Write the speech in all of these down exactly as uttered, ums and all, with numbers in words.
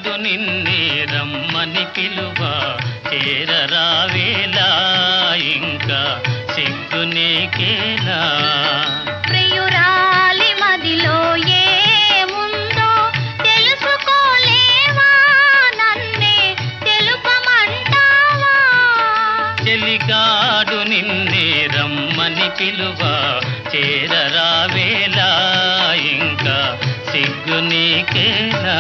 చెలికాడు నిన్నే రమ్మని పిలువ చేరరావేలా ఇంకా సిగ్గు నీకేలా ప్రియురాలి మదిలో ఏముందో తెలుసుకోలేవా నన్నే తెలుపమంటావా చెలికాడు నిన్నే రమ్మని పిలువ చేరరావేలా ఇంకా సిగ్గు నీకేలా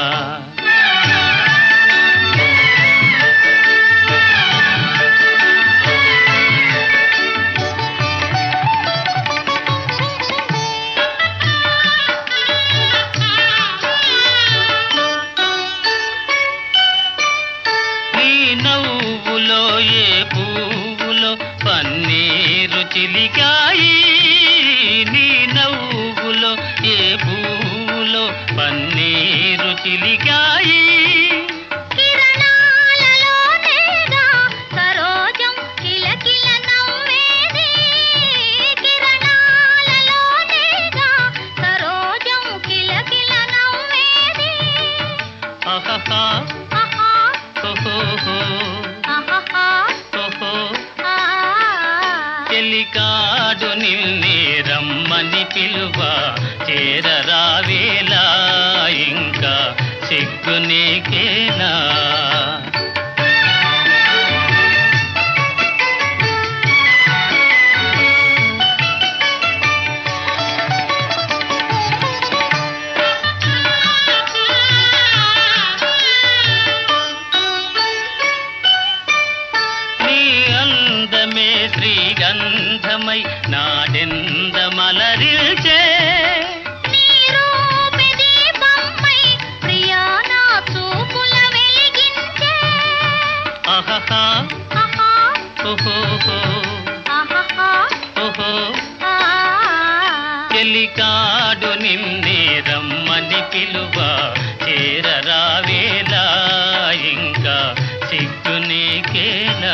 నవ్వులో ఏ పువ్వులో పన్నీరు చిలికాయి నీ నవ్వులో ఏ పువ్వులో పన్నీరు చిలికాయి కిరణాలలోనేగా సరోజం కిలకిల నవ్వేది కిరణాలలోనేగా సరోజం కిలకిల నవ్వేది ఆహా ఆహా ఓహో ఆహా ఓహో ఆ చెలికాడు నిన్నే రమ్మని పిలువ చేరరావేలా ఇంకా సిగ్గు నీకేలా శ్రీగంధమై నాడెంద మలరిల్చే నీ రూపి దీపమై ప్రియా నా చూపుల వెలిగించే ఆహా ఆహా ఓహో ఆహా ఓహో ఆ చెలికాడు నిన్నే రమ్మని పిలువ చేరరావేలా ఇంకా సిగ్గు నీకేలా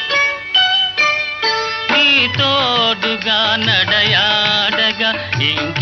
తోడుగా నడయాడగా